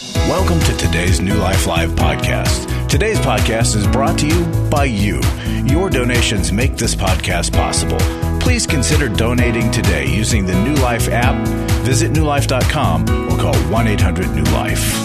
Welcome to today's New Life Live podcast. Today's podcast is brought to you by you. Your donations make this podcast possible. Please consider donating today using the New Life app. Visit newlife.com or call 1-800-NEW-LIFE.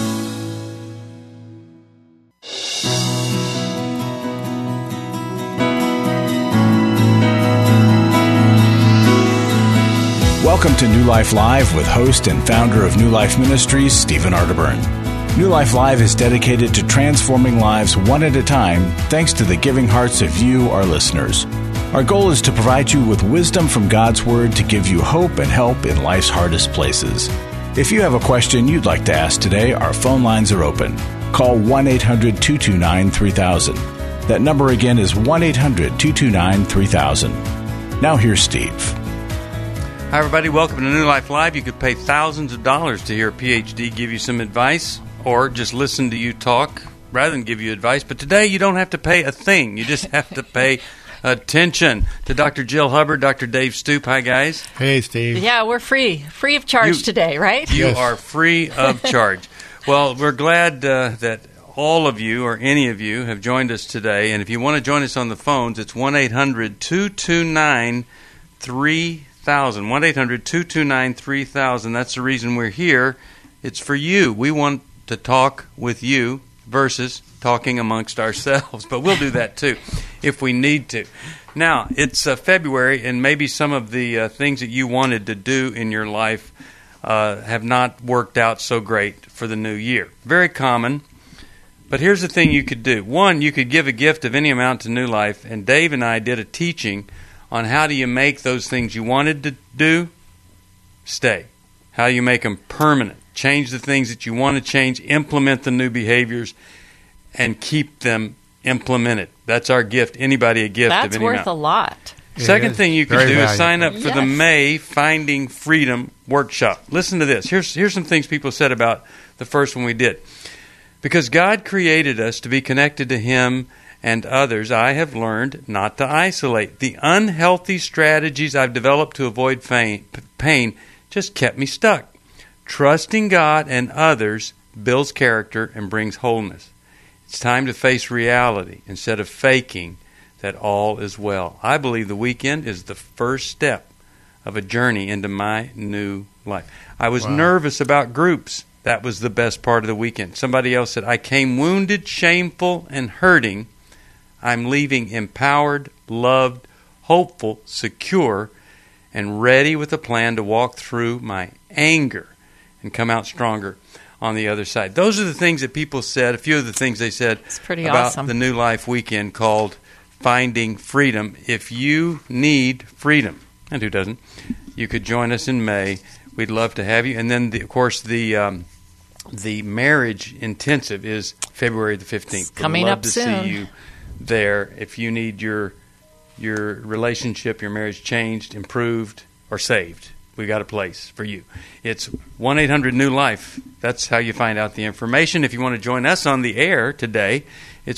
Welcome to New Life Live with host and founder of New Life Ministries, Stephen Arterburn. New Life Live is dedicated to transforming lives one at a time thanks to the giving hearts of you, our listeners. Our goal is to provide you with wisdom from God's Word to give you hope and help in life's hardest places. If you have a question you'd like to ask today, our phone lines are open. Call 1-800-229-3000. That number again is 1-800-229-3000. Now here's Steve. Hi, everybody. Welcome to New Life Live. You could pay thousands of dollars to hear a PhD give you some advice or just listen to you talk rather than give you advice. But today you don't have to pay a thing. You just have to pay attention to Dr. Jill Hubbard, Dr. Dave Stoop. Hi, guys. Hey, Steve. Yeah, we're free of charge today, right? You are free of charge. Well, we're glad that all of you or any of you have joined us today. And if you want to join us on the phones, it's 1-800-229-3000. 1-800-229-3000. That's the reason we're here. It's for you. We want to talk with you versus talking amongst ourselves. But we'll do that too if we need to. Now, it's February, and maybe some of the things that you wanted to do in your life have not worked out so great for the new year. Very common. But here's the thing you could do. One, you could give a gift of any amount to New Life, and Dave and I did a teaching on how do you make those things you wanted to do stay. How do you make them permanent? Change the things that you want to change, implement the new behaviors, and keep them implemented. That's our gift. Anybody a gift That's of any worth amount. a lot. Second thing you could do is sign up for the Yes. May Finding Freedom workshop. Listen to this. Here's some things people said about the first one we did. Because God created us to be connected to Him and others, I have learned not to isolate. The unhealthy strategies I've developed to avoid pain just kept me stuck. Trusting God and others builds character and brings wholeness. It's time to face reality instead of faking that all is well. I believe the weekend is the first step of a journey into my new life. I was nervous about groups. That was the best part of the weekend. Somebody else said, I came wounded, shameful, and hurting. I'm leaving empowered, loved, hopeful, secure, and ready with a plan to walk through my anger and come out stronger on the other side. Those are the things that people said, a few of the things they said about the New Life weekend called Finding Freedom. If you need freedom, and who doesn't, you could join us in May. We'd love to have you. And then, of course, the marriage intensive is February the 15th. It's coming up soon. We'd love to see you there if you need your relationship, your marriage changed, improved, or saved. We got a place for you. It's 1-800-NEW-LIFE. That's how you find out the information. If you want to join us on the air today, it's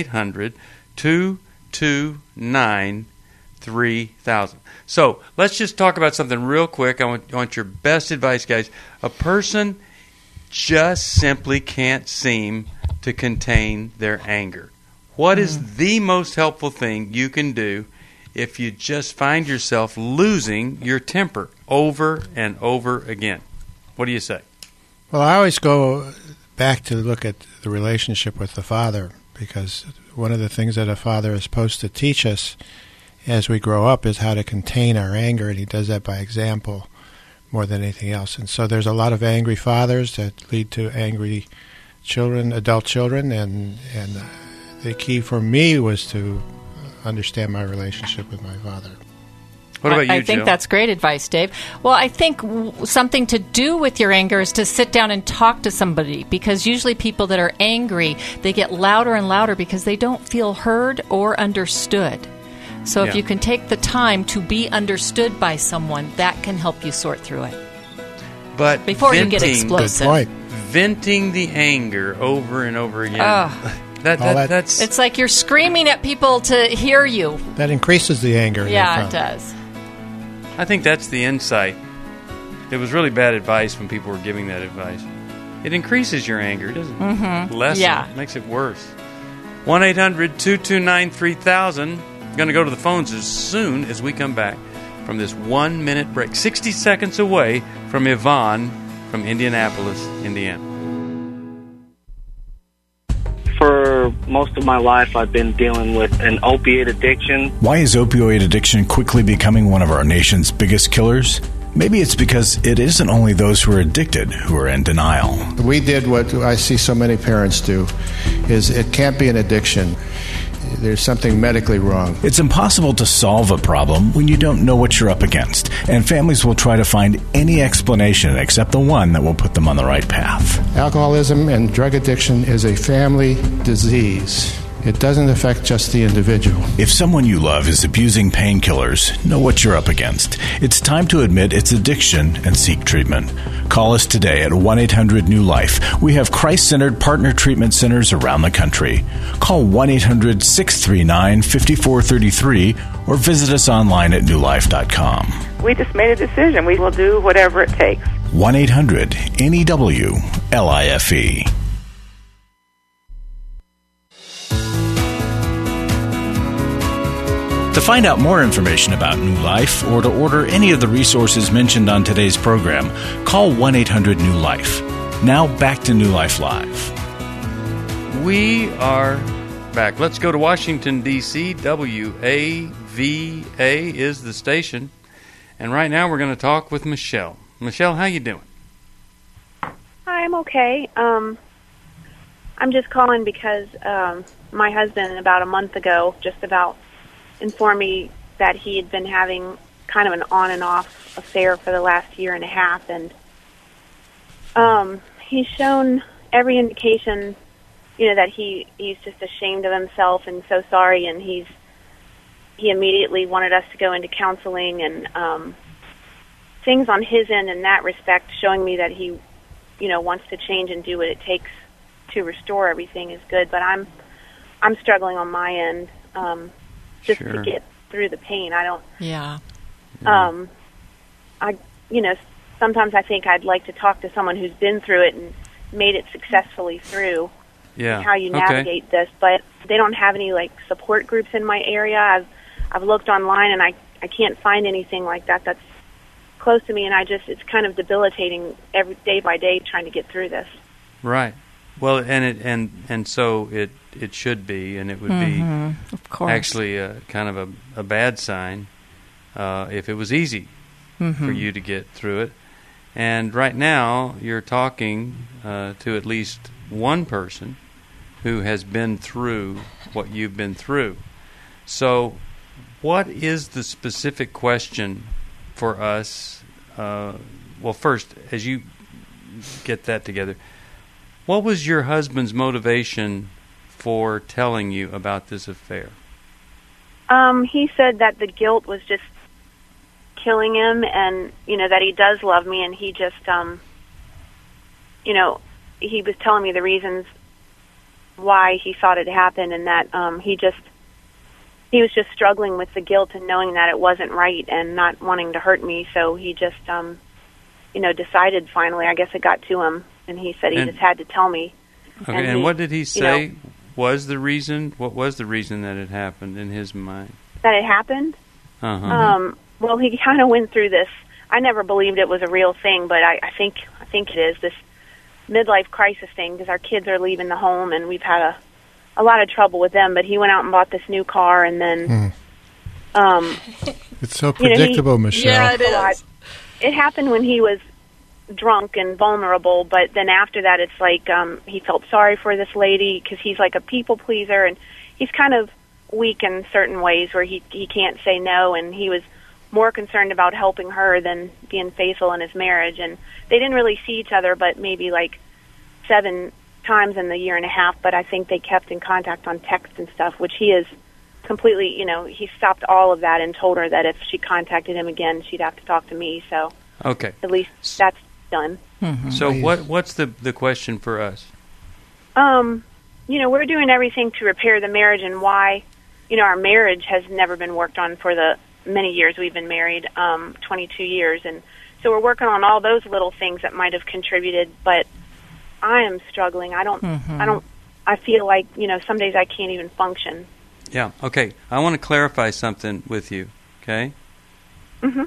1-800-229-3000. So let's just talk about something real quick. I want your best advice, guys. A person just simply can't seem to contain their anger. What is the most helpful thing you can do if you just find yourself losing your temper over and over again? What do you say? Well, I always go back to look at the relationship with the Father, because one of the things that a father is supposed to teach us as we grow up is how to contain our anger, and he does that by example more than anything else. And so there's a lot of angry fathers that lead to angry children, adult children, and the key for me was to understand my relationship with my father. What about you, I think Jill? that's great advice, Dave. Well, I think something to do with your anger is to sit down and talk to somebody, because usually people that are angry, they get louder and louder because they don't feel heard or understood. So if you can take the time to be understood by someone, that can help you sort through it. But before you get explosive. Good point. Venting the anger over and over again. That's it's like you're screaming at people to hear you. That increases the anger. Yeah, it does. I think that's the insight. It was really bad advice when people were giving that advice. it increases your anger, doesn't it? Mm-hmm. Lessens Yeah. it, makes it worse. 1-800-229-3000. Going to go to the phones as soon as we come back from this 1-minute break. 60 seconds away from Yvonne from Indianapolis, Indiana. For most of my life, I've been dealing with an opiate addiction. Why is opioid addiction quickly becoming one of our nation's biggest killers? Maybe it's because it isn't only those who are addicted who are in denial. We did what I see so many parents do, is it can't be an addiction. There's something medically wrong. It's impossible to solve a problem when you don't know what you're up against, and families will try to find any explanation except the one that will put them on the right path. Alcoholism and drug addiction is a family disease. It doesn't affect just the individual. If someone you love is abusing painkillers, know what you're up against. It's time to admit it's addiction and seek treatment. Call us today at 1-800-NEW-LIFE. We have Christ-centered partner treatment centers around the country. Call 1-800-639-5433 or visit us online at newlife.com. We just made a decision. We will do whatever it takes. 1-800-NEW-LIFE. To find out more information about New Life or to order any of the resources mentioned on today's program, call 1-800-NEW-LIFE. Now back to New Life Live. We are back. Let's go to Washington, D.C. WAVA is the station. And right now we're going to talk with Michelle. Michelle, how you doing? Hi, I'm okay. I'm just calling because my husband about a month ago just about informed me that he had been having kind of an on and off affair for the last year and a half, and he's shown every indication, that he's just ashamed of himself and so sorry, and he immediately wanted us to go into counseling, and things on his end in that respect showing me that he wants to change and do what it takes to restore everything is good, but I'm struggling on my end. Just Sure. to get through the pain. I don't. Yeah. Sometimes I think I'd like to talk to someone who's been through it and made it successfully through. Yeah. And how you Okay. navigate this, but they don't have any support groups in my area. I've looked online and I can't find anything like that that's close to me, and it's kind of debilitating every day by day trying to get through this. Right. Well, and so it should be, and it would be Of course. actually kind of a bad sign if it was easy for you to get through it. And right now you're talking to at least one person who has been through what you've been through. So what is the specific question for us? Well, first, as you get that together, what was your husband's motivation for telling you about this affair? He said that the guilt was just killing him, and that he does love me, and he just he was telling me the reasons why he thought it happened, and that he was just struggling with the guilt and knowing that it wasn't right and not wanting to hurt me, so he just decided finally. I guess it got to him, and he said he just had to tell me. Okay, and what did he say was the reason? What was the reason that it happened in his mind? That it happened? Uh-huh. Well, he kind of went through this. I never believed it was a real thing, but I think it is, this midlife crisis thing, because our kids are leaving the home, and we've had a lot of trouble with them. But he went out and bought this new car, and then It's so predictable, Michelle. Yeah, it is. it happened when he was drunk and vulnerable, but then after that it's like he felt sorry for this lady because he's like a people pleaser, and he's kind of weak in certain ways where he can't say no, and he was more concerned about helping her than being faithful in his marriage. And they didn't really see each other but maybe 7 times in the year and a half, but I think they kept in contact on text and stuff, which he is completely, he stopped all of that and told her that if she contacted him again, she'd have to talk to me. So Okay. at least that's done. So what's the question for us? We're doing everything to repair the marriage, and why, our marriage has never been worked on for the many years we've been married, 22 years. And so we're working on all those little things that might have contributed, but I am struggling. I feel like, some days I can't even function. Yeah, okay. I want to clarify something with you, okay? Mm-hmm.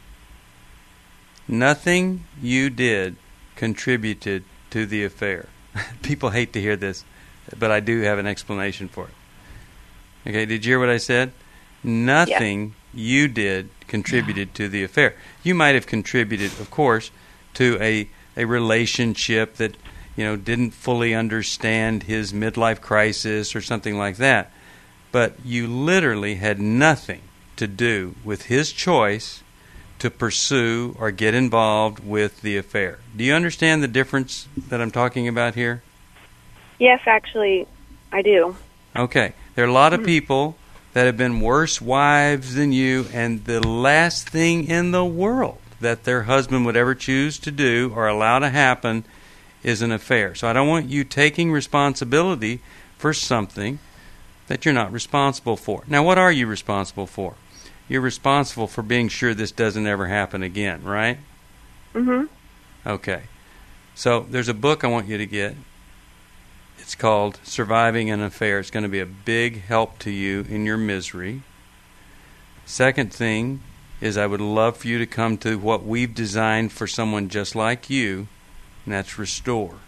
Nothing you did contributed to the affair. People hate to hear this, but I do have an explanation for it. Okay, did you hear what I said? Nothing you did contributed to the affair. You might have contributed, of course, to a relationship that, didn't fully understand his midlife crisis or something like that. But you literally had nothing to do with his choice to pursue or get involved with the affair. Do you understand the difference that I'm talking about here? Yes, actually, I do. Okay. There are a lot of people that have been worse wives than you, and the last thing in the world that their husband would ever choose to do or allow to happen is an affair. So I don't want you taking responsibility for something that you're not responsible for. Now, what are you responsible for? You're responsible for being sure this doesn't ever happen again, right? Mm-hmm. Okay. So there's a book I want you to get. It's called Surviving an Affair. It's going to be a big help to you in your misery. Second thing is I would love for you to come to what we've designed for someone just like you, and that's Restore.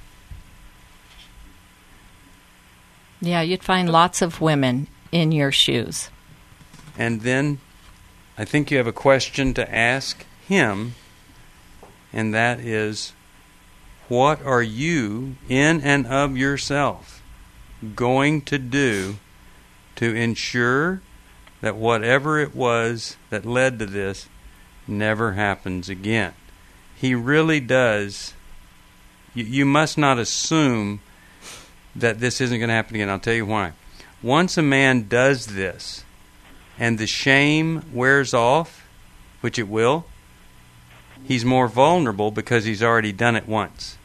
Yeah, you'd find lots of women in your shoes. And then I think you have a question to ask him, and that is, what are you, in and of yourself, going to do to ensure that whatever it was that led to this never happens again? He really does. You must not assume that this isn't going to happen again. I'll tell you why. Once a man does this, and the shame wears off, which it will, he's more vulnerable because he's already done it once.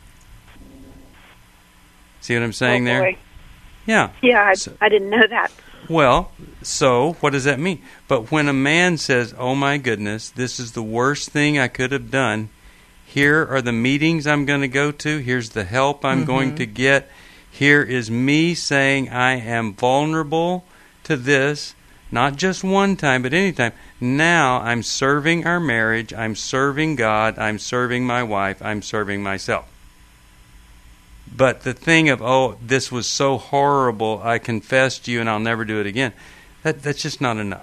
See what I'm saying there? Yeah. Yeah, I didn't know that. Well, so what does that mean? But when a man says, oh my goodness, this is the worst thing I could have done, here are the meetings I'm going to go to, here's the help I'm going to get, here is me saying I am vulnerable to this, not just one time, but any time. Now I'm serving our marriage, I'm serving God, I'm serving my wife, I'm serving myself. But the thing of, oh, this was so horrible, I confess to you and I'll never do it again, that's just not enough.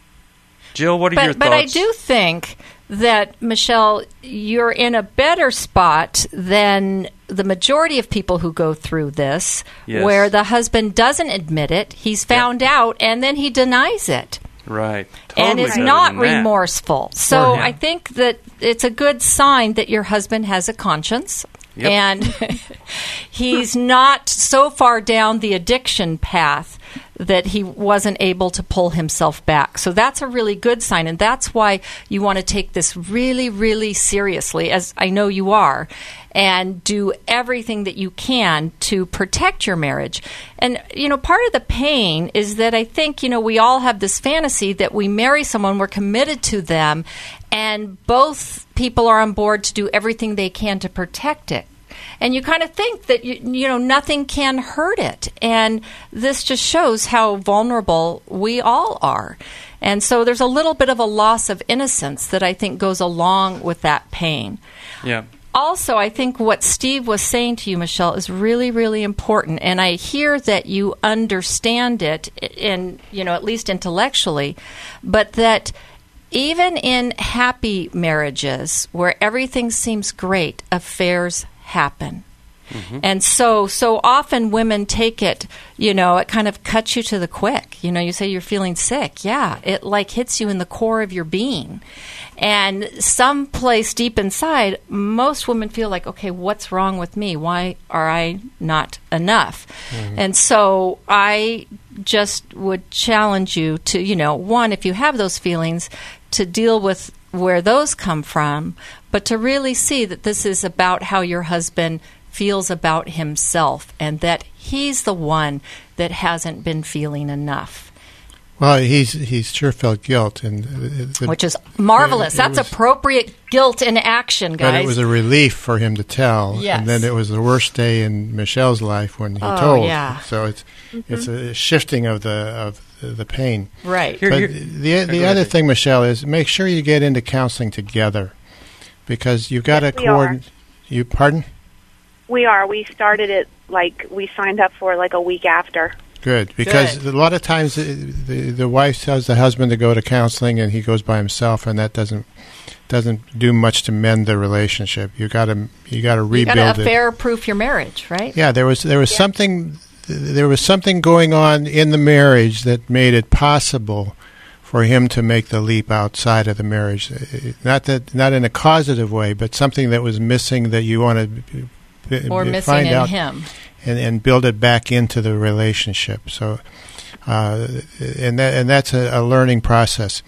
Jill, what are your thoughts? But I do think that, Michelle, you're in a better spot than the majority of people who go through this, where the husband doesn't admit it, he's found out, and then he denies it. Right. Totally. And is not remorseful. So I think that it's a good sign that your husband has a conscience. Yep. And he's not so far down the addiction path that he wasn't able to pull himself back. So that's a really good sign, and that's why you want to take this really, really seriously, as I know you are, and do everything that you can to protect your marriage. And, part of the pain is that I think, we all have this fantasy that we marry someone, we're committed to them, and both people are on board to do everything they can to protect it. And you kind of think that, nothing can hurt it. And this just shows how vulnerable we all are. And so there's a little bit of a loss of innocence that I think goes along with that pain. Yeah. Also, I think what Steve was saying to you, Michelle, is really, really important. And I hear that you understand it, at least intellectually, but that even in happy marriages where everything seems great, affairs happen. Mm-hmm. And so often women take it, it kind of cuts you to the quick. You say you're feeling sick. Yeah, it hits you in the core of your being. And someplace deep inside, most women feel like, okay, what's wrong with me? Why are I not enough? Mm-hmm. And so I just would challenge you to, one, if you have those feelings, to deal with where those come from, but to really see that this is about how your husband feels about himself and that he's the one that hasn't been feeling enough. Well, he's sure felt guilt, and which is marvelous. That's appropriate guilt in action, guys. But it was a relief for him to tell. Yes. And then it was the worst day in Michelle's life when he told. Yeah. So it's a shifting of the pain. Right. But the other thing, Michelle, is make sure you get into counseling together, because you've got to coordinate. You pardon? We are. We started it we signed up for a week after. Good, because a lot of times the wife tells the husband to go to counseling, and he goes by himself, and that doesn't do much to mend the relationship. You got to rebuild it. You got to affair-proof your marriage, right? Yeah, there was something going on in the marriage that made it possible for him to make the leap outside of the marriage. Not in a causative way, but something that was missing that you want to missing in him. And build it back into the relationship. So, and that's a learning process.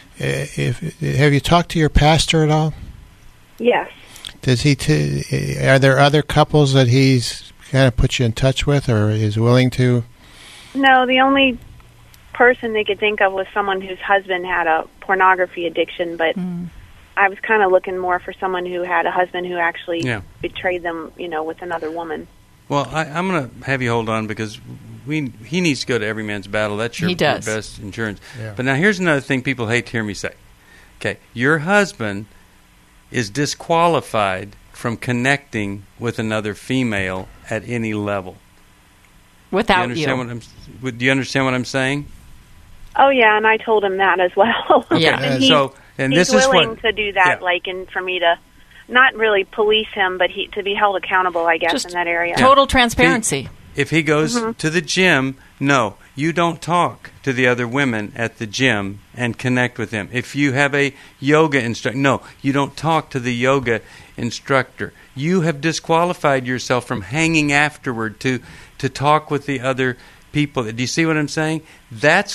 Have you talked to your pastor at all? Yes. Does he? Are there other couples that he's kind of put you in touch with, or is willing to? No, the only person they could think of was someone whose husband had a pornography addiction, but I was kind of looking more for someone who had a husband who actually betrayed them, with another woman. Well, I'm going to have you hold on, because he needs to go to every man's battle. That's your best insurance. Yeah. But now here's another thing people hate to hear me say. Okay, your husband is disqualified from connecting with another female at any level. Without do you. Do you understand what I'm saying? Oh, yeah, and I told him that as well. Yeah. And he's willing to do that, and for me to not really police him, but to be held accountable, I guess, in that area. Total transparency. If he goes to the gym, no, you don't talk to the other women at the gym and connect with them. If you have a yoga instructor, no, you don't talk to the yoga instructor. You have disqualified yourself from hanging afterward to talk with the other people. Do you see what I'm saying? That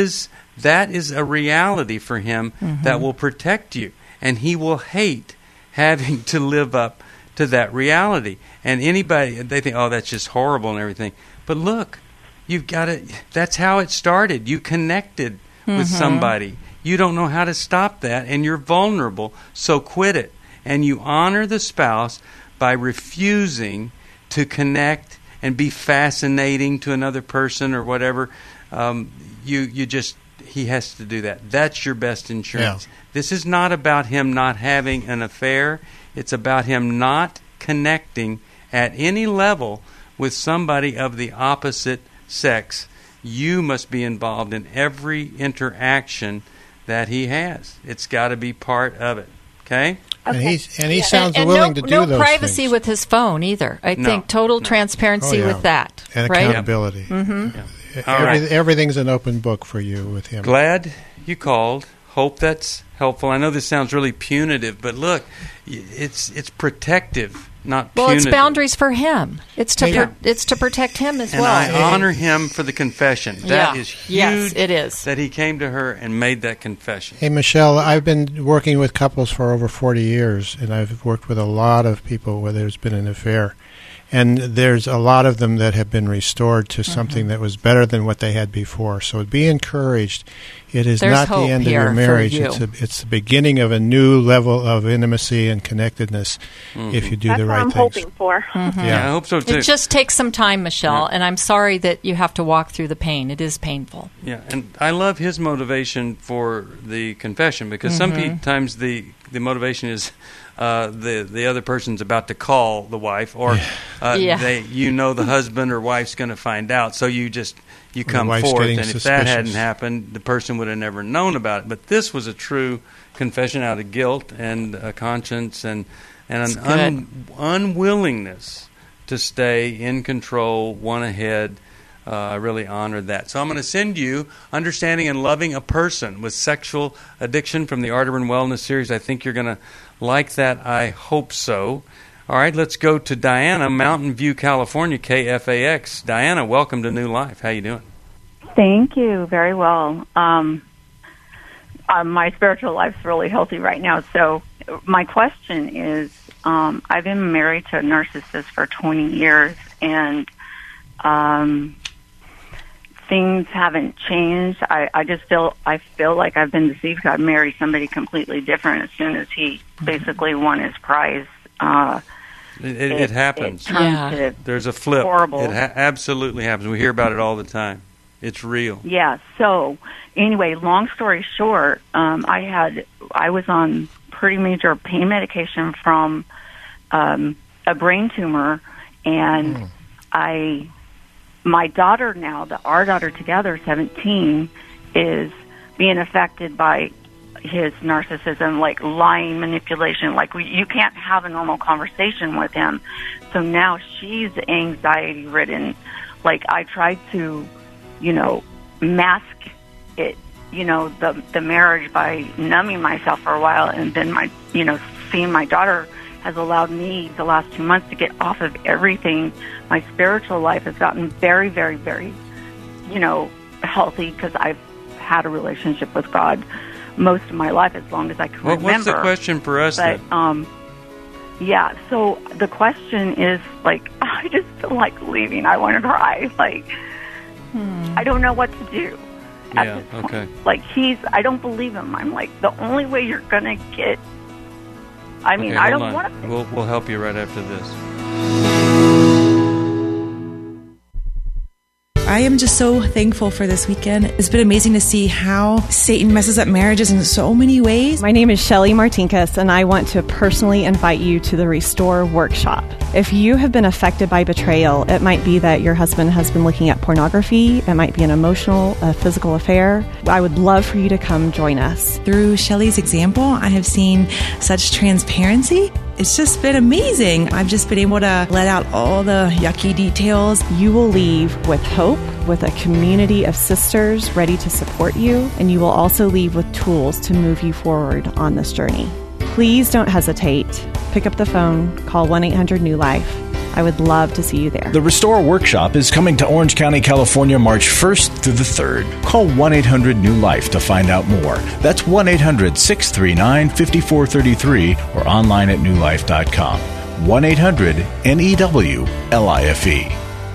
is a reality for him that will protect you, and he will hate having to live up to that reality. And they think, oh, that's just horrible and everything. But look, you've got to. That's how it started. You connected with somebody. You don't know how to stop that, and you're vulnerable. So quit it, and you honor the spouse by refusing to connect and be fascinating to another person or whatever. He has to do that. That's your best insurance. Yeah. This is not about him not having an affair. It's about him not connecting at any level with somebody of the opposite sex. You must be involved in every interaction that he has. It's got to be part of it. Okay? And he sounds willing to do those things. No privacy with his phone either. I think total transparency with that. And accountability. Right? Mm-hmm. Everything's an open book for you with him. Glad you called. Hope that's helpful. I know this sounds really punitive, but look, it's protective, not punitive. Well, it's boundaries for him. It's to protect him as well. And I honor him for the confession. That is huge. Yes, it is. That he came to her and made that confession. Hey, Michelle, I've been working with couples for over 40 years, and I've worked with a lot of people where there's been an affair. And there's a lot of them that have been restored to something that was better than what they had before. So be encouraged. It is not the end of your marriage. It's the beginning of a new level of intimacy and connectedness if you do the right things. That's what I'm hoping for. Yeah, I hope so too. It just takes some time, Michelle, and I'm sorry that you have to walk through the pain. It is painful. Yeah, and I love his motivation for the confession, because sometimes the motivation is the other person's about to call the wife, or the husband or wife's going to find out, so you come forth, and if that hadn't happened, the person would have never known about it. But this was a true confession out of guilt and a conscience and an unwillingness to stay in control, one ahead. I really honored that. So I'm going to send you Understanding and Loving a Person with Sexual Addiction from the Arterburn Wellness Series. I think you're going to like that. I hope so. All right, let's go to Diana, Mountain View, California, KFAX. Diana, welcome to New Life. How you doing? Thank you. Very well. My spiritual life's really healthy right now. So my question is, I've been married to a narcissist for 20 years, and things haven't changed. I feel like I've been deceived. I married somebody completely different as soon as he basically won his prize. It happens. There's a flip. Horrible. It absolutely happens. We hear about it all the time. It's real. Yeah. So anyway, long story short, I was on pretty major pain medication from a brain tumor, and my daughter now, our daughter together, 17, is being affected by his narcissism, like lying, manipulation. Like you can't have a normal conversation with him. So now she's anxiety ridden. Like I tried to, mask it, the marriage by numbing myself for a while, and then seeing my daughter has allowed me the last 2 months to get off of everything. My spiritual life has gotten very, very, very, healthy because I've had a relationship with God most of my life, as long as I can remember. What's the question for us then? Yeah, so the question is, like, I just feel like leaving. I want to cry. Like, I don't know what to do. Yeah, okay. Like, I don't believe him. I'm like, the only way you're going to get... I mean, I don't want to... We'll help you right after this. I am just so thankful for this weekend. It's been amazing to see how Satan messes up marriages in so many ways. My name is Shelly Martinkus, and I want to personally invite you to the Restore Workshop. If you have been affected by betrayal, it might be that your husband has been looking at pornography. It might be an emotional, physical affair. I would love for you to come join us. Through Shelly's example, I have seen such transparency. It's just been amazing. I've just been able to let out all the yucky details. You will leave with hope, with a community of sisters ready to support you, and you will also leave with tools to move you forward on this journey. Please don't hesitate. Pick up the phone, call 1-800-NEW-LIFE. I would love to see you there. The Restore Workshop is coming to Orange County, California, March 1st through the 3rd. Call 1-800-NEW-LIFE to find out more. That's 1-800-639-5433 or online at newlife.com. 1-800-NEWLIFE.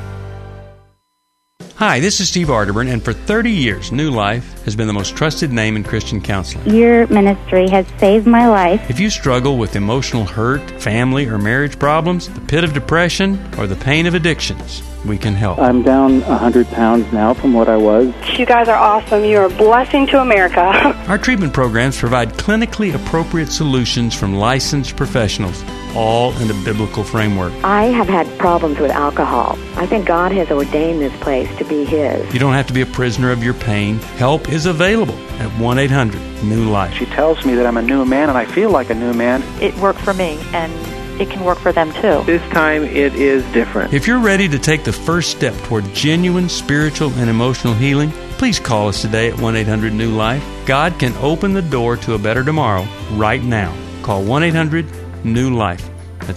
Hi, this is Steve Arterburn, and for 30 years, New Life has been the most trusted name in Christian counseling. Your ministry has saved my life. If you struggle with emotional hurt, family or marriage problems, the pit of depression, or the pain of addictions, we can help. I'm down 100 pounds now from what I was. You guys are awesome. You're a blessing to America. Our treatment programs provide clinically appropriate solutions from licensed professionals, all in a biblical framework. I have had problems with alcohol. I think God has ordained this place to be His. You don't have to be a prisoner of your pain. Help is available at 1-800-NEW-LIFE. She tells me that I'm a new man, and I feel like a new man. It worked for me, and it can work for them too. This time it is different. If you're ready to take the first step toward genuine spiritual and emotional healing, please call us today at 1-800-NEW-LIFE. God can open the door to a better tomorrow right now. Call 1-800-NEW-LIFE. That's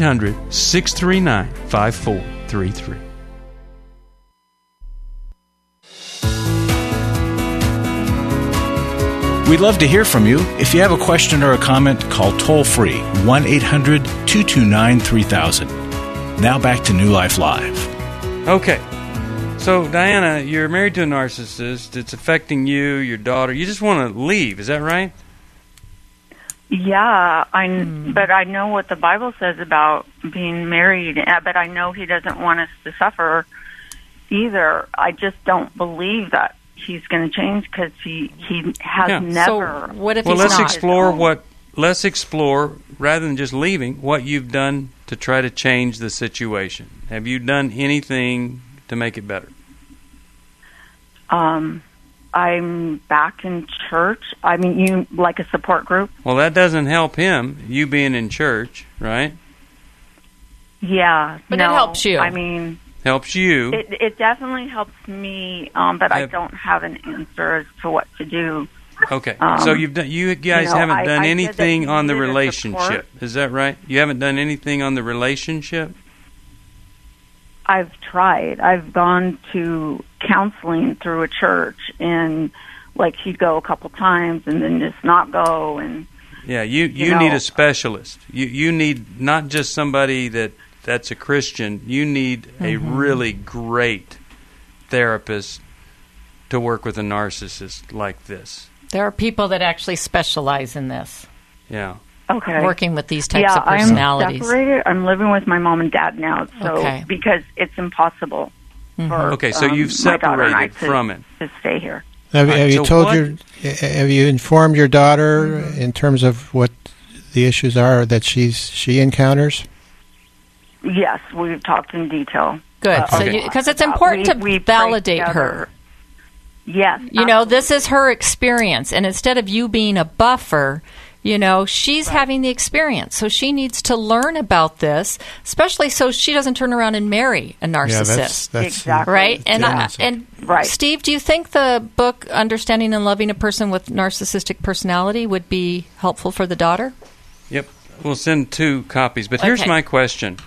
1-800-639-5433. We'd love to hear from you. If you have a question or a comment, call toll-free 1-800-229-3000. Now back to New Life Live. Okay. So, Diana, you're married to a narcissist. It's affecting you, your daughter. You just want to leave. Is that right? Yeah, but I know what the Bible says about being married, but I know He doesn't want us to suffer either. I just don't believe that He's going to change because he has never. So what if well, he's let's not? Let's explore rather than just leaving what you've done to try to change the situation. Have you done anything to make it better? I'm back in church. I mean, you like a support group? Well, that doesn't help him. You being in church, right? Yeah, but it helps you. I mean. Helps you. It definitely helps me, but I don't have an answer as to what to do. Okay, so you guys haven't done anything on the relationship. Is that right? You haven't done anything on the relationship? I've tried. I've gone to counseling through a church, and like he'd go a couple times and then just not go. And yeah, you need a specialist. You need not just somebody that's a Christian. You need a really great therapist to work with a narcissist like this. There are people that actually specialize in this. Yeah. Okay. Working with these types of personalities. I'm separated. I'm living with my mom and dad now, so Okay. because it's impossible for Okay, so you've my daughter and I separated from it. to stay here. Have Right, have you informed your daughter in terms of what the issues are that she encounters? Yes, we've talked in detail. Good. Because it's important to validate her. Yes. You know, this is her experience, and instead of you being a buffer, you know, she's having the experience. So she needs to learn about this, especially so she doesn't turn around and marry a narcissist. Yeah, that's exactly. Right? And Steve, do you think the book Understanding and Loving a Person with Narcissistic Personality would be helpful for the daughter? Yep. We'll send 2 copies. But here's my question.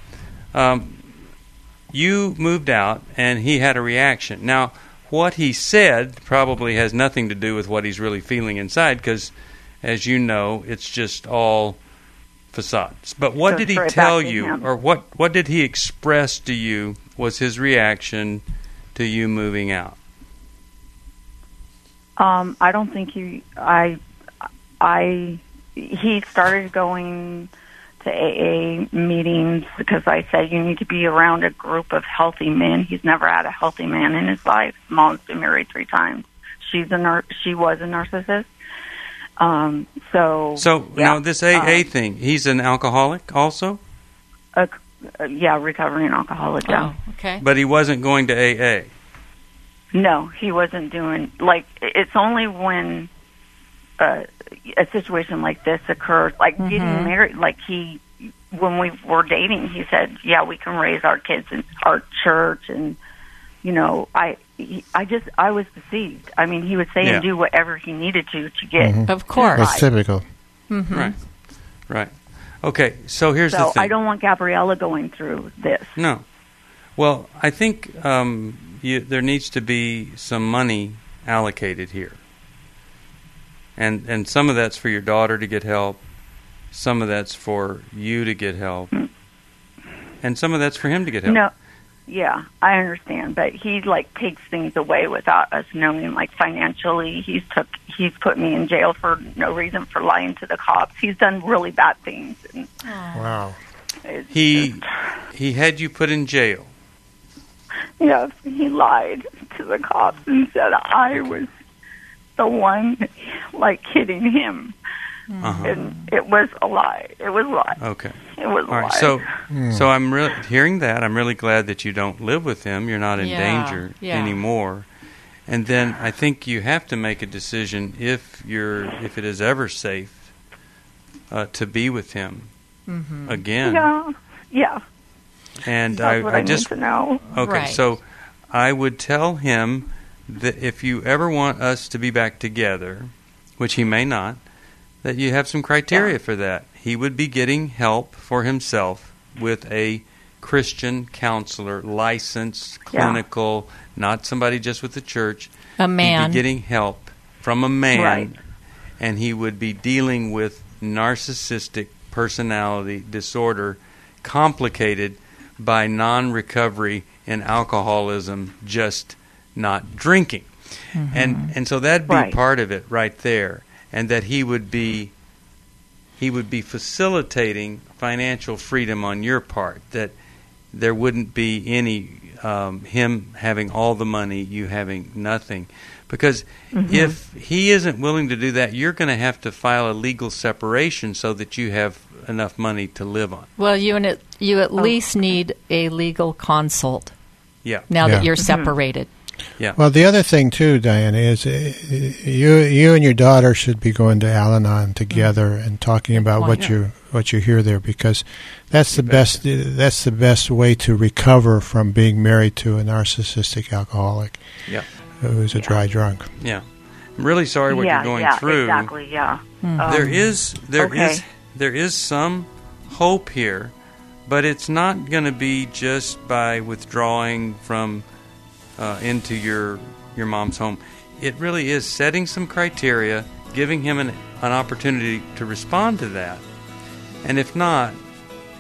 You moved out, and he had a reaction. Now, what he said probably has nothing to do with what he's really feeling inside, because, as you know, it's just all facades. But what did he tell you, or what did he express to you was his reaction to you moving out? I don't think he started going to AA meetings because I said you need to be around a group of healthy men. He's never had a healthy man in his life. Mom's been married 3 times. She was a narcissist. Now this AA thing, he's an alcoholic also? Recovering alcoholic. Yeah. Oh, okay. But he wasn't going to AA. No, he wasn't doing, it's only when a situation like this occurs, getting married, when we were dating, he said, yeah, we can raise our kids in our church, and, you know, I was deceived. I mean, he would say and do whatever he needed to get. Of course. That's typical. Right. Okay, so here's the thing. I don't want Gabriella going through this. No. Well, I think there needs to be some money allocated here. And some of that's for your daughter to get help. Some of that's for you to get help. And some of that's for him to get help. No. Yeah, I understand, but he takes things away without us knowing. Financially, he's put me in jail for no reason for lying to the cops. He's done really bad things. And wow. He had you put in jail. Yes, he lied to the cops and said I was the one hitting him. And it was a lie. It was a lie. Okay. It was a lie. So I'm really hearing that. I'm really glad that you don't live with him. You're not in danger anymore. And then I think you have to make a decision if it is ever safe to be with him again. Yeah. And that's what I just need to know. Okay. So I would tell him that if you ever want us to be back together, which he may not, that you have some criteria for that. He would be getting help for himself with a Christian counselor, licensed, clinical, not somebody just with the church. A man. He'd be getting help from a man, and he would be dealing with narcissistic personality disorder complicated by non-recovery in alcoholism, just not drinking. And so that'd be part of it right there. And that he would be facilitating financial freedom on your part, that there wouldn't be any him having all the money, you having nothing. Because if he isn't willing to do that, you're going to have to file a legal separation so that you have enough money to live on. Well, you at least need a legal consult. Yeah. Now that you're separated. Yeah. Well, the other thing too, Diana, is you and your daughter should be going to Al-Anon together and talking about what you hear there, because that's the best. That's the best way to recover from being married to a narcissistic alcoholic. Yeah. Who's a dry drunk. Yeah. I'm really sorry what you're going through. Exactly. Yeah. There is some hope here, but it's not going to be just by withdrawing from into your mom's home. It really is setting some criteria, giving him an opportunity to respond to that. And if not,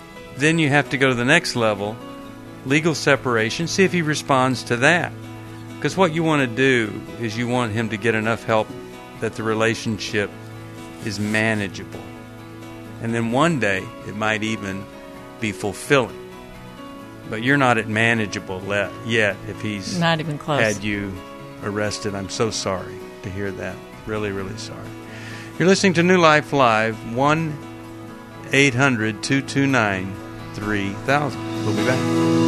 then you have to go to the next level, legal separation, see if he responds to that. Because what you want to do is you want him to get enough help that the relationship is manageable. And then one day it might even be fulfilling. But you're not at manageable yet if he's not even close. Had you arrested. I'm so sorry to hear that. Really, really sorry. You're listening to New Life Live, 1-800-229-3000. We'll be back.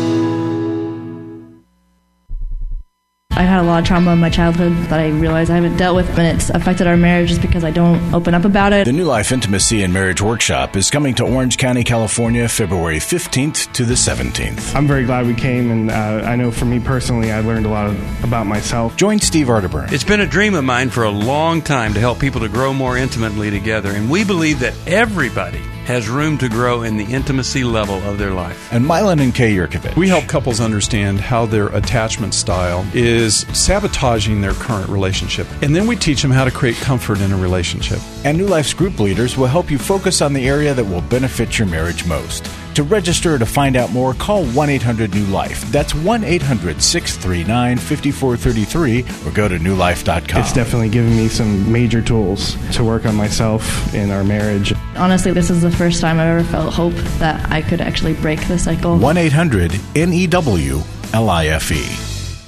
I had a lot of trauma in my childhood that I realize I haven't dealt with, and it's affected our marriage just because I don't open up about it. The New Life Intimacy and Marriage Workshop is coming to Orange County, California, February 15th to the 17th. I'm very glad we came, and I know for me personally, I learned a lot about myself. Join Steve Arterburn. It's been a dream of mine for a long time to help people to grow more intimately together, and we believe that everybody has room to grow in the intimacy level of their life. And Mylan and Kay Yurkovich. We help couples understand how their attachment style is sabotaging their current relationship. And then we teach them how to create comfort in a relationship. And New Life's group leaders will help you focus on the area that will benefit your marriage most. To register or to find out more, call 1-800-NEW-LIFE. That's 1-800-639-5433 or go to newlife.com. It's definitely given me some major tools to work on myself in our marriage. Honestly, this is the first time I've ever felt hope that I could actually break the cycle. 1-800-NEWLIFE.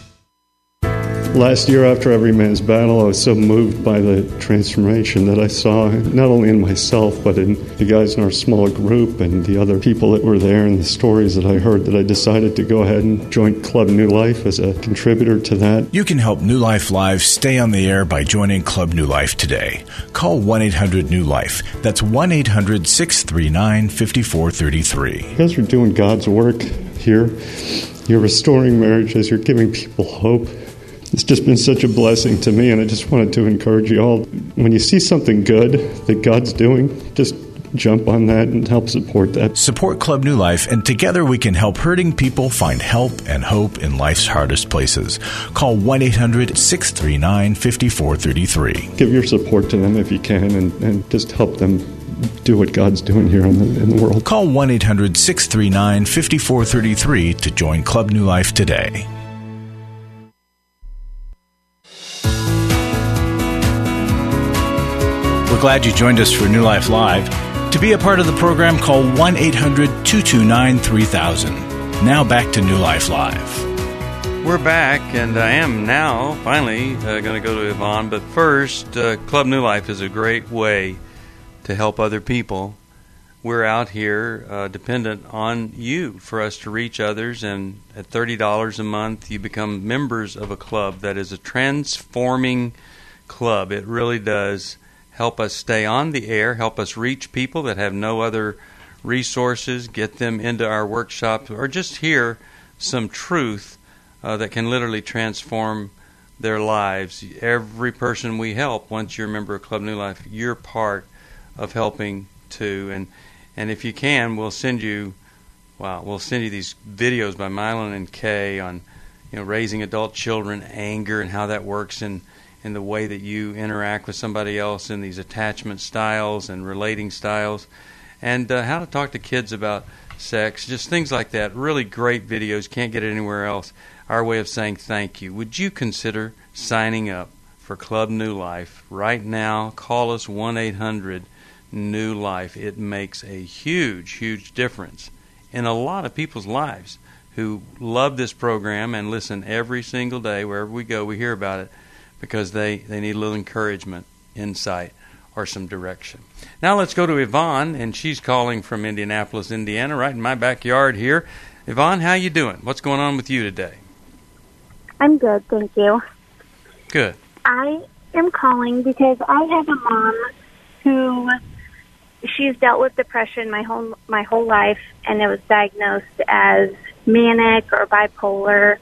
Last year, after Every Man's Battle, I was so moved by the transformation that I saw not only in myself, but in the guys in our small group and the other people that were there and the stories that I heard, that I decided to go ahead and join Club New Life as a contributor to that. You can help New Life Live stay on the air by joining Club New Life today. Call 1-800-NEW-LIFE. That's 1-800-639-5433. You guys are doing God's work here. You're restoring marriages. You're giving people hope. It's just been such a blessing to me, and I just wanted to encourage you all. When you see something good that God's doing, just jump on that and help support that. Support Club New Life, and together we can help hurting people find help and hope in life's hardest places. Call 1-800-639-5433. Give your support to them if you can, and just help them do what God's doing here in the world. Call 1-800-639-5433 to join Club New Life today. We're glad you joined us for New Life Live. To be a part of the program, call 1-800-229-3000. Now back to New Life Live. We're back, and I am now finally going to go to Yvonne. But first, Club New Life is a great way to help other people. We're out here dependent on you for us to reach others, and at $30 a month, you become members of a club that is a transforming club. It really does help us stay on the air, help us reach people that have no other resources, get them into our workshops, or just hear some truth that can literally transform their lives. Every person we help, once you're a member of Club New Life, you're part of helping too. And if you can, we'll send you these videos by Mylan and Kay on raising adult children, anger, and how that works in the way that you interact with somebody else, in these attachment styles and relating styles, and how to talk to kids about sex, just things like that. Really great videos. Can't get it anywhere else. Our way of saying thank you. Would you consider signing up for Club New Life right now? Call us 1-800-NEW-LIFE. It makes a huge, huge difference in a lot of people's lives who love this program and listen every single day. Wherever we go, we hear about it, because they need a little encouragement, insight, or some direction. Now let's go to Yvonne, and she's calling from Indianapolis, Indiana, right in my backyard here. Yvonne, how you doing? What's going on with you today? I'm good, thank you. Good. I am calling because I have a mom who, she's dealt with depression my whole life, and it was diagnosed as manic or bipolar,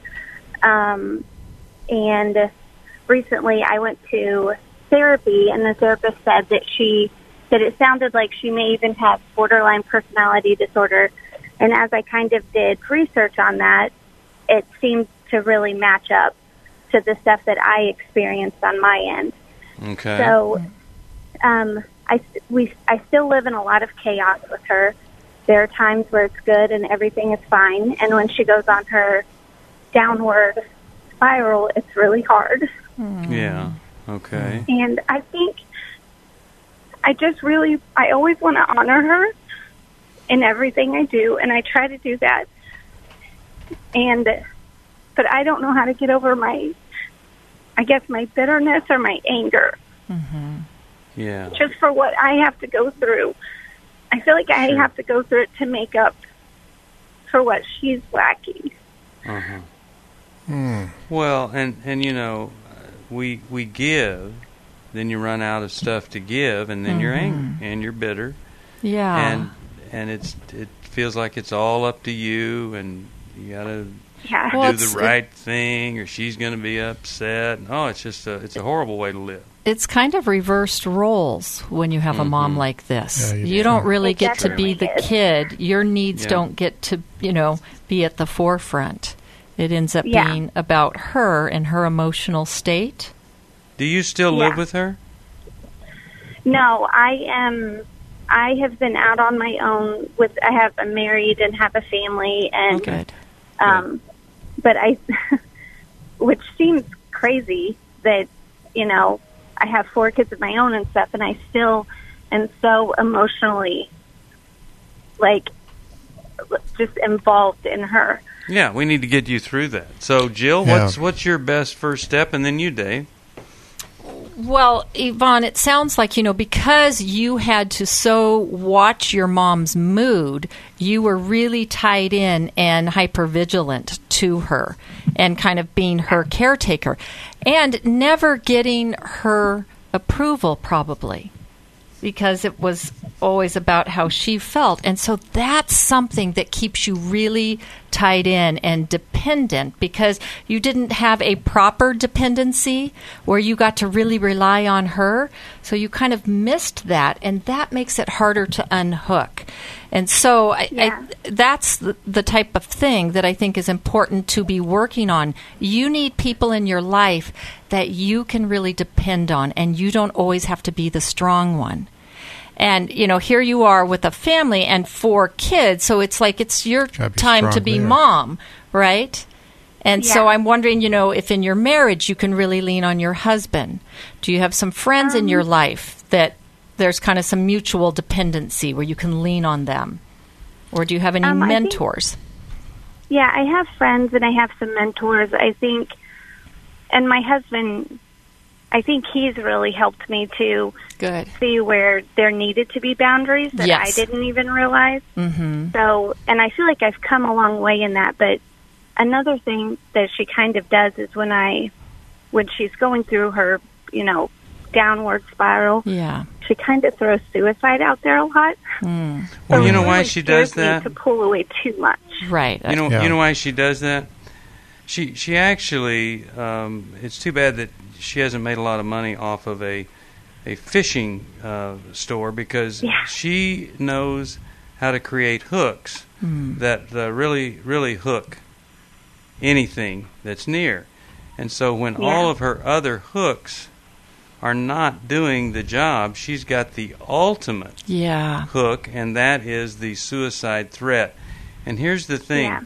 and recently I went to therapy, and the therapist said that it sounded like she may even have borderline personality disorder. And as I kind of did research on that, it seemed to really match up to the stuff that I experienced on my end. Okay. So I still live in a lot of chaos with her. There are times where it's good and everything is fine, and when she goes on her downward spiral, it's really hard. Yeah. Okay. And I think I always want to honor her in everything I do, and I try to do that. But I don't know how to get over my bitterness or my anger. Mm-hmm. Yeah. Just for what I have to go through. I feel like I have to go through it to make up for what she's lacking. Well, and you know, we give, then you run out of stuff to give, and then you're angry and you're bitter. Yeah. And it feels like it's all up to you, and you got to do the right thing, or she's going to be upset. Oh, it's just it's a horrible way to live. It's kind of reversed roles when you have a mom like this. Yeah, you don't really get to be the kid. Your needs don't get to, be at the forefront. It ends up being about her and her emotional state. Do you still live with her? No, I have been out on my own. I'm married and have a family, and but which seems crazy that I have 4 kids of my own and stuff, and I still am so emotionally just involved in her. Yeah, we need to get you through that. So, Jill, what's your best first step, and then you, Dave? Well, Yvonne, it sounds like, because you had to so watch your mom's mood, you were really tied in and hypervigilant to her and kind of being her caretaker and never getting her approval, probably, because it was always about how she felt. And so that's something that keeps you really tied in and dependent, because you didn't have a proper dependency where you got to really rely on her. So you kind of missed that, and that makes it harder to unhook. And so that's the type of thing that I think is important to be working on. You need people in your life that you can really depend on, and you don't always have to be the strong one. And, here you are with a family and 4 kids, so it's like it's your time to be mom, right? And so I'm wondering, if in your marriage you can really lean on your husband. Do you have some friends in your life that there's kind of some mutual dependency where you can lean on them? Or do you have any mentors? I have friends and I have some mentors, I think. And my husband, I think he's really helped me to see where there needed to be boundaries that I didn't even realize. So, and I feel like I've come a long way in that. But another thing that she kind of does is when she's going through her, downward spiral, she kind of throws suicide out there a lot. Well, so you know why she does that? To pull away too much. Right. You know why she does that? She actually, it's too bad that she hasn't made a lot of money off of a fishing store, because she knows how to create hooks that really, really hook anything that's near. And so when all of her other hooks are not doing the job, she's got the ultimate hook, and that is the suicide threat. And here's the thing.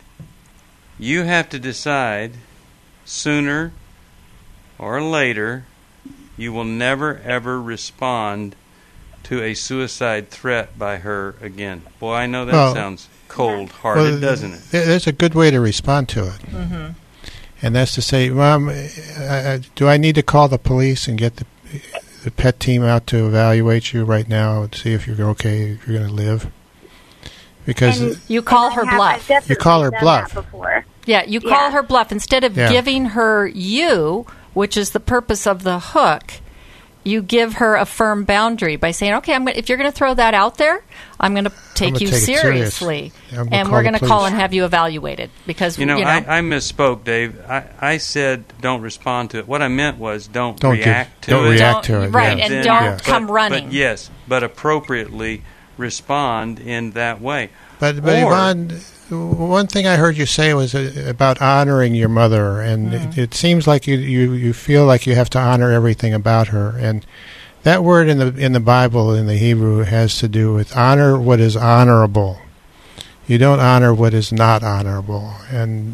You have to decide sooner or later you will never, ever respond to a suicide threat by her again. Boy, I know that sounds cold-hearted, doesn't it? There's a good way to respond to it. And that's to say, Mom, do I need to call the police and get the pet team out to evaluate you right now and see if you're okay, if you're going to live? Because you call her bluff. You call her bluff. Yeah, you call her bluff. Instead of giving her you, which is the purpose of the hook, you give her a firm boundary by saying, okay, if you're going to throw that out there, I'm going to take you seriously. And we're going to call and have you evaluated. Because, I misspoke, Dave. I said don't respond to it. What I meant was don't react to it. Don't react to it. Right, and don't come running. But appropriately respond in that way. But Yvonne, one thing I heard you say was about honoring your mother, and it seems like you feel like you have to honor everything about her. And that word in the Bible, in the Hebrew, has to do with honor what is honorable. You don't honor what is not honorable, and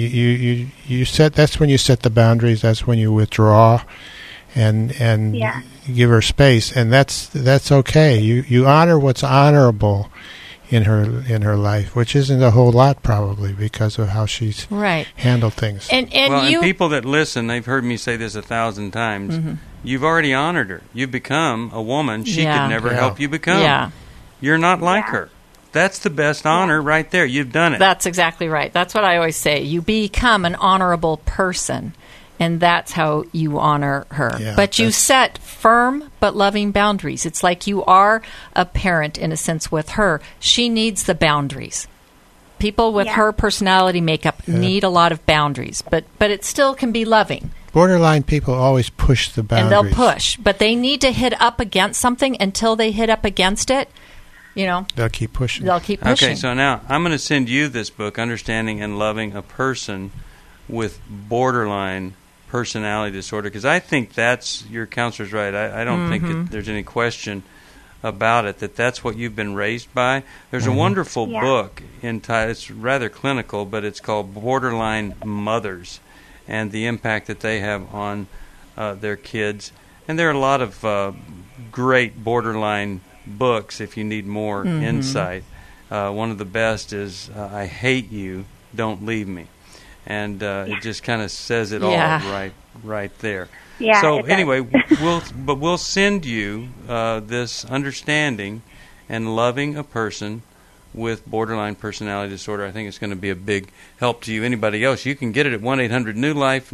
you set. That's when you set the boundaries. That's when you withdraw, and give her space, and that's okay. You honor what's honorable in her life, which isn't a whole lot probably because of how she's handled things. And people that listen, they've heard me say this 1,000 times. Mm-hmm. You've already honored her. You've become a woman she could never help you become. Yeah. You're not like her. That's the best honor right there. You've done it. That's exactly right. That's what I always say. You become an honorable person, and that's how you honor her. Yeah, but you set firm but loving boundaries. It's like you are a parent, in a sense, with her. She needs the boundaries. People with her personality makeup need a lot of boundaries, but it still can be loving. Borderline people always push the boundaries. And they'll push, but they need to hit up against something. Until they hit up against it, they'll keep pushing. Okay, so now I'm going to send you this book, Understanding and Loving a Person with Borderline Personality Disorder, because I think your counselor's right. I don't think that there's any question about it, that's what you've been raised by. There's a wonderful book, it's rather clinical, but it's called Borderline Mothers and the impact that they have on their kids. And there are a lot of great borderline books if you need more insight. One of the best is I Hate You, Don't Leave Me. And it just kind of says it all right there. Yeah, so anyway, we'll send you this Understanding and Loving a Person with Borderline Personality Disorder. I think it's going to be a big help to you. Anybody else, you can get it at 1-800-NEW-LIFE,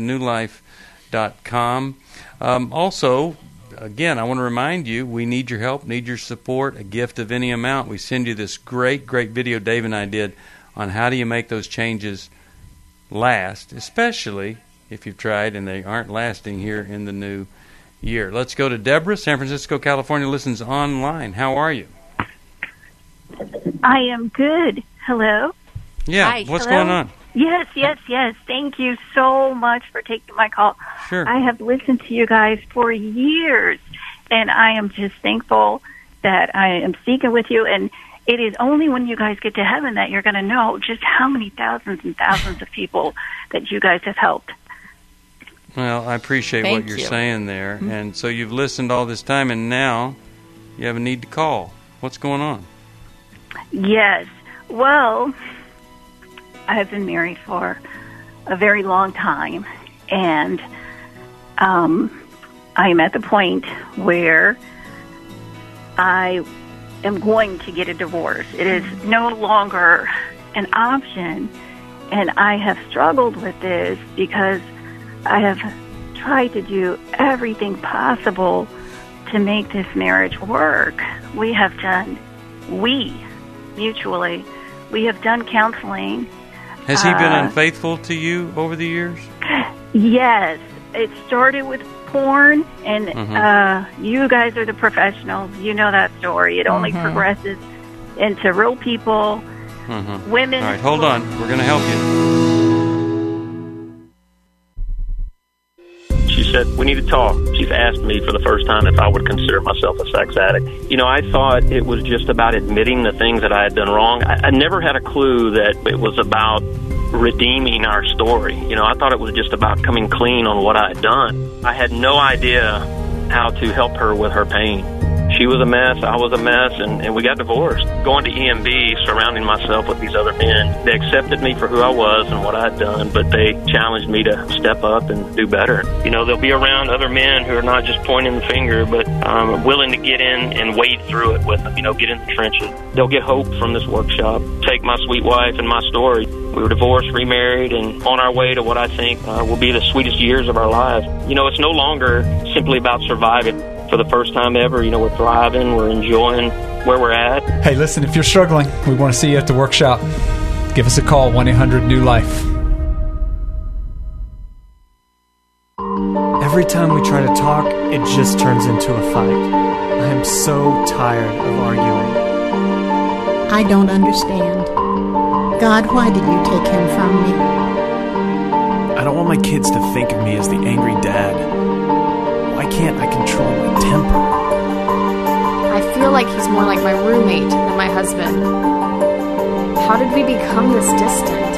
newlife.com. Also, again, I want to remind you, we need your help, need your support, a gift of any amount. We send you this great video Dave and I did on how do you make those changes last, especially if you've tried and they aren't lasting here in the new year. Let's go to Deborah, San Francisco, California, listens online. How are you? I am good. Hello? Yeah, Hi. What's going on? Yes. Thank you so much for taking my call. Sure. I have listened to you guys for years, and I am just thankful that I am speaking with you. And it is only when you guys get to heaven that you're going to know just how many thousands and thousands of people that you guys have helped. Well, I appreciate what you're saying there. Mm-hmm. And so you've listened all this time, and now you have a need to call. What's going on? Yes. Well, I have been married for a very long time, and I am at the point where I am going to get a divorce. It is no longer an option, and I have struggled with this because I have tried to do everything possible to make this marriage work. We have done counseling. Has he been unfaithful to you over the years? Yes. It started with porn, and you guys are the professionals. You know that story. It only progresses into real people, women. All right, hold on. We're going to help you. She said, we need to talk. She's asked me for the first time if I would consider myself a sex addict. You know, I thought it was just about admitting the things that I had done wrong. I never had a clue that it was about redeeming our story. You know, I thought it was just about coming clean on what I had done. I had no idea how to help her with her pain. She was a mess, I was a mess, and we got divorced. Going to EMB, surrounding myself with these other men, they accepted me for who I was and what I had done, but they challenged me to step up and do better. You know, they'll be around other men who are not just pointing the finger, but willing to get in and wade through it with them, you know, get in the trenches. They'll get hope from this workshop. Take my sweet wife and my story. We were divorced, remarried, and on our way to what I think will be the sweetest years of our lives. You know, it's no longer simply about surviving. For the first time ever, you know, we're thriving, we're enjoying where we're at. Hey, listen, if you're struggling, we want to see you at the workshop. Give us a call, 1-800-NEW-LIFE. Every time we try to talk, it just turns into a fight. I am so tired of arguing. I don't understand. God, why did you take him from me? I don't want my kids to think of me as the angry dad. Why can't I control my temper? I feel like he's more like my roommate than my husband. How did we become this distant?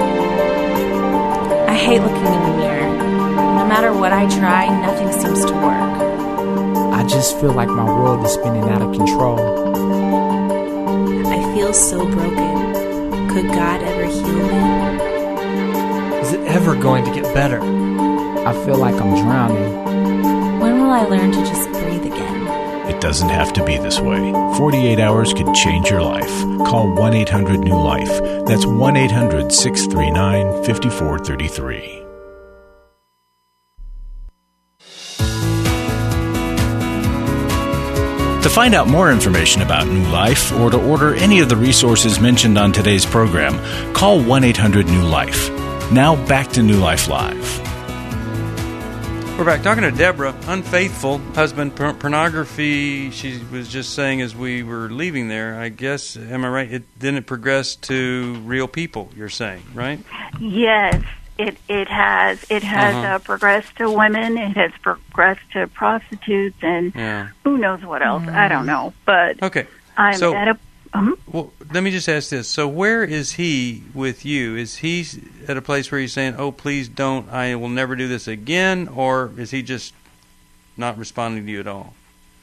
I hate looking in the mirror. No matter what I try, nothing seems to work. I just feel like my world is spinning out of control. I feel so broken. Could God ever heal me? Is it ever going to get better? I feel like I'm drowning. When will I learn to just breathe again? It doesn't have to be this way. 48 hours could change your life. Call 1-800-NEW-LIFE. That's 1-800-639-5433. To find out more information about New Life or to order any of the resources mentioned on today's program, call 1-800-NEW-LIFE. Now back to New Life Live. We're back talking to Deborah, unfaithful husband, pornography. She was just saying as we were leaving there, I guess, am I right? Then it progressed to real people, you're saying, right? Yes, it has. It has progressed to women. It has progressed to prostitutes and who knows what else. I don't know. But okay. I'm at a... Well, let me just ask this. So where is he with you? Is he at a place where he's saying, oh, please don't, I will never do this again? Or is he just not responding to you at all?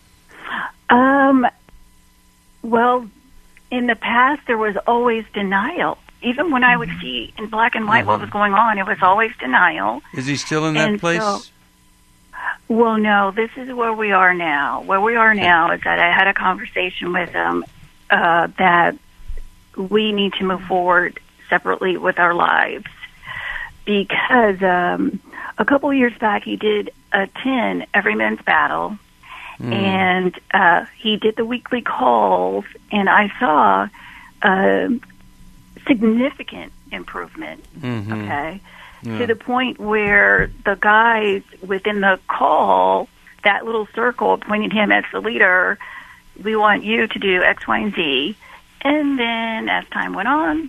Well, in the past, there was always denial. Even when I would see in black and white what was going on, it was always denial. Is he still in that place? Well, no, this is where we are now. Where we are now is that I had a conversation with him that we need to move forward separately with our lives because a couple of years back he did attend Every Men's Battle and he did the weekly calls and I saw significant improvement, to the point where the guys within the call, that little circle appointed him as the leader. We want you to do X, Y, and Z. And then as time went on,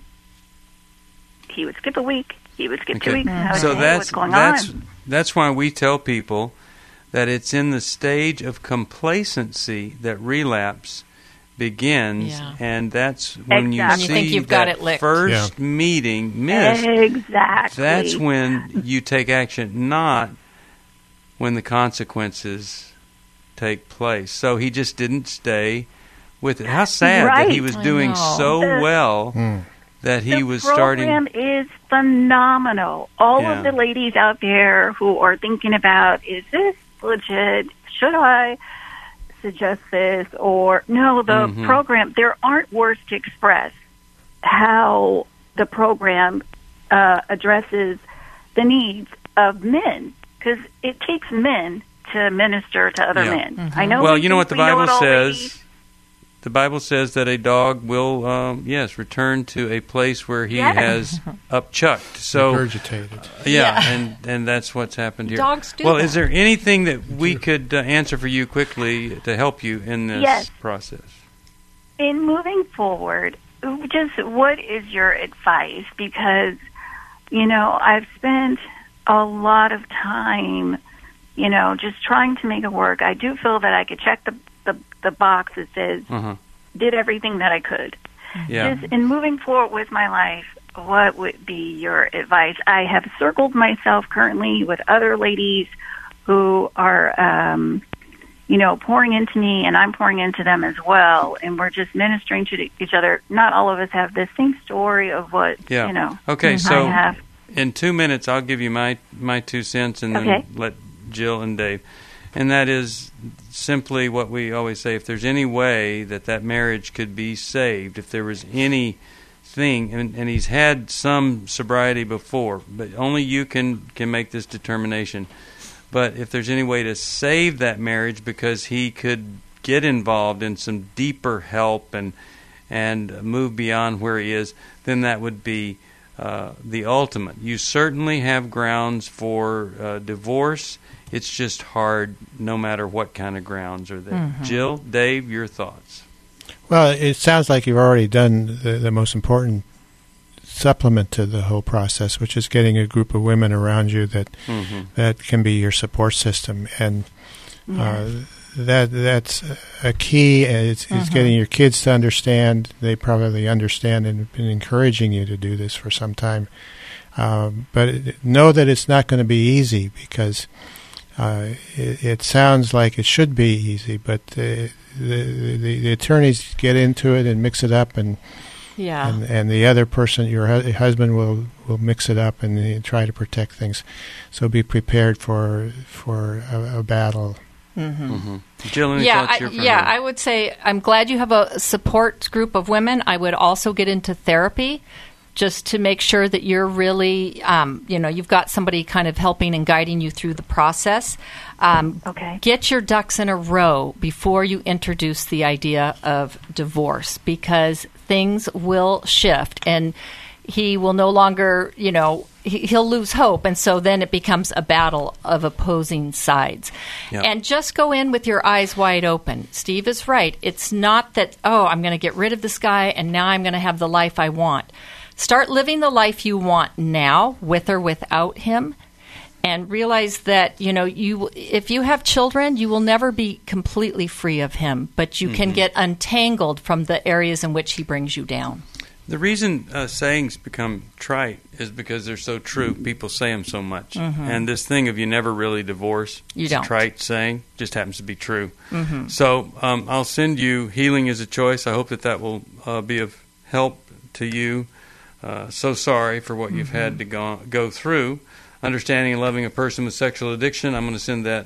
he would skip a week. He would skip 2 weeks. And I would say, what's going on? That's why we tell people that it's in the stage of complacency that relapse begins, and that's when you see think you've got it licked. First meeting missed. Exactly. That's when you take action, not when the consequences take place. So he just didn't stay with it. How sad that he was doing so well that he was starting. The program is phenomenal. All of the ladies out there who are thinking about, is this legit? Should I suggest this? Or no, the program, there aren't words to express how the program addresses the needs of men, because it takes men to minister to other men. I know. Well, you know what the Bible says? The Bible says that a dog will, return to a place where he has upchucked. So, regurgitated. And that's what's happened here. Dogs do Well, that. is there anything that we could answer for you quickly to help you in this process? In moving forward, just what is your advice? Because, I've spent a lot of time, just trying to make it work. I do feel that I could check the box that says, did everything that I could. Just in moving forward with my life, what would be your advice? I have circled myself currently with other ladies who are, pouring into me, and I'm pouring into them as well, and we're just ministering to each other. Not all of us have the same story of what, Okay, so I have. In 2 minutes, I'll give you my 2 cents and then let Jill and Dave. And that is simply what we always say. If there's any way that marriage could be saved, if there was anything, and he's had some sobriety before, but only you can make this determination. But if there's any way to save that marriage because he could get involved in some deeper help and move beyond where he is, then that would be the ultimate. You certainly have grounds for divorce. It's just hard no matter what kind of grounds are there. Jill, Dave, your thoughts? Well, it sounds like you've already done the most important supplement to the whole process, which is getting a group of women around you that can be your support system. And that's a key. It's getting your kids to understand. They probably understand and have been encouraging you to do this for some time. But know that it's not going to be easy, because it sounds like it should be easy, but the attorneys get into it and mix it up, and the other person, your husband, will mix it up and try to protect things. So be prepared for a battle. Jill, any thoughts here from her? I would say I'm glad you have a support group of women. I would also get into therapy, just to make sure that you're really, you've got somebody kind of helping and guiding you through the process. Get your ducks in a row before you introduce the idea of divorce, because things will shift, and he will no longer, he'll lose hope, and so then it becomes a battle of opposing sides. Yep. And just go in with your eyes wide open. Steve is right. It's not that, I'm going to get rid of this guy, and now I'm going to have the life I want. Start living the life you want now, with or without him, and realize that, if you have children, you will never be completely free of him, but you can get untangled from the areas in which he brings you down. The reason sayings become trite is because they're so true. People say them so much. And this thing of you never really divorce, it's a trite saying, just happens to be true. So I'll send you Healing is a Choice. I hope that will be of help to you. So sorry for what you've had to go through. Understanding and Loving a Person with Sexual Addiction. I'm going to send that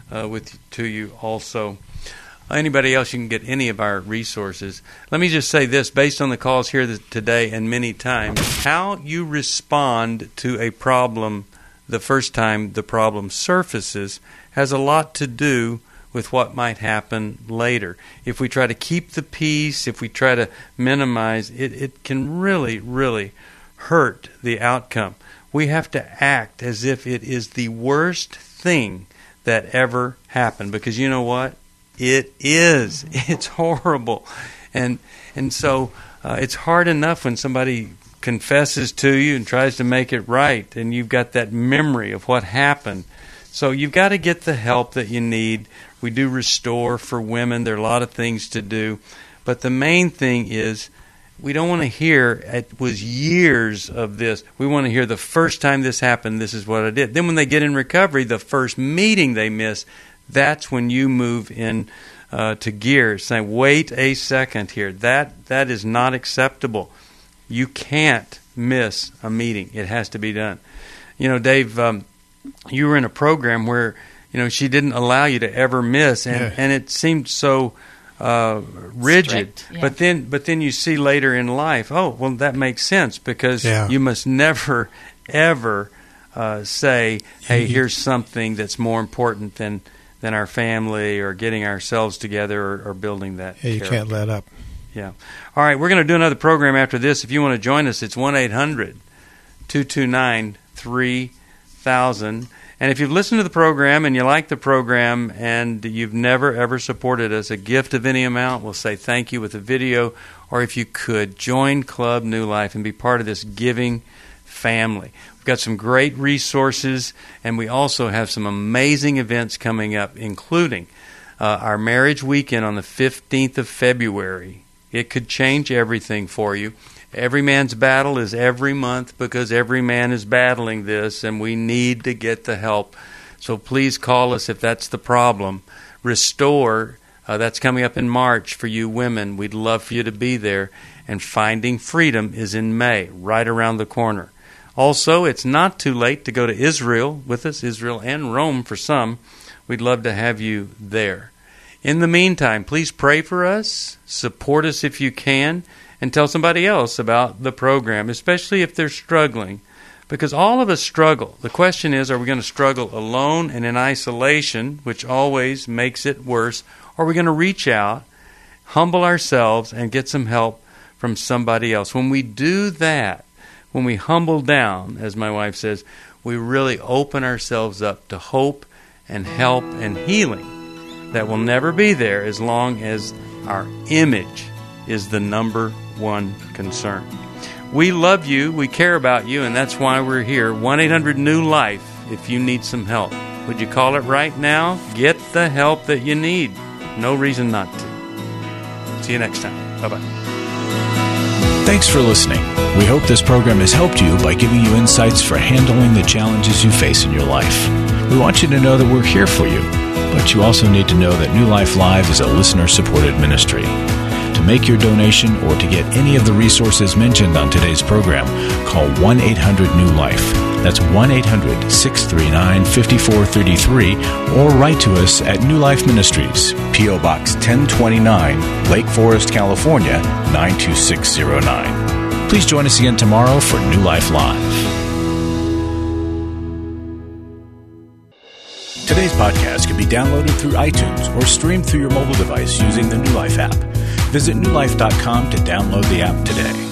to you also. Anybody else, you can get any of our resources. Let me just say this, based on the calls here today and many times, how you respond to a problem the first time the problem surfaces has a lot to do with what might happen later. If we try to keep the peace, if we try to minimize, it can really, really hurt the outcome. We have to act as if it is the worst thing that ever happened, because you know what? It is. It's horrible. And so it's hard enough when somebody confesses to you and tries to make it right, and you've got that memory of what happened. So you've got to get the help that you need. We do Restore for women. There are a lot of things to do. But the main thing is, we don't want to hear it was years of this. We want to hear the first time this happened, this is what I did. Then when they get in recovery, the first meeting they miss, that's when you move in to gear, saying, wait a second here. That is not acceptable. You can't miss a meeting. It has to be done. Dave, you were in a program where, she didn't allow you to ever miss, and it seemed so rigid. Strict, yeah. But then you see later in life, that makes sense, because you must never, ever say, hey, here's something that's more important than our family or getting ourselves together or building that you can't let up. Yeah. All right, we're going to do another program after this. If you want to join us, it's 1-800-229-3000. And if you've listened to the program and you like the program and you've never, ever supported us, a gift of any amount, we'll say thank you with a video. Or if you could, join Club New Life and be part of this giving family. We've got some great resources, and we also have some amazing events coming up, including our marriage weekend on the 15th of February. It could change everything for you. Every man's battle is every month, because every man is battling this, and we need to get the help. So please call us if that's the problem. Restore, that's coming up in March for you women. We'd love for you to be there. And Finding Freedom is in May, right around the corner. Also, it's not too late to go to Israel with us, Israel and Rome for some. We'd love to have you there. In the meantime, please pray for us, support us if you can, and tell somebody else about the program, especially if they're struggling, because all of us struggle. The question is, are we going to struggle alone and in isolation, which always makes it worse, or are we going to reach out, humble ourselves, and get some help from somebody else? When we do that, when we humble down, as my wife says, we really open ourselves up to hope and help and healing that will never be there as long as our image is the number one concern. We love you, we care about you, and that's why we're here. 1-800-NEW-LIFE if you need some help. Would you call it right now? Get the help that you need. No reason not to. See you next time. Bye-bye. Thanks for listening. We hope this program has helped you by giving you insights for handling the challenges you face in your life. We want you to know that we're here for you, but you also need to know that New Life Live is a listener-supported ministry. To make your donation or to get any of the resources mentioned on today's program, call 1-800-NEW-LIFE. That's 1-800-639-5433, or write to us at New Life Ministries, P.O. Box 1029, Lake Forest, California, 92609. Please join us again tomorrow for New Life Live. Today's podcast can be downloaded through iTunes or streamed through your mobile device using the New Life app. Visit newlife.com to download the app today.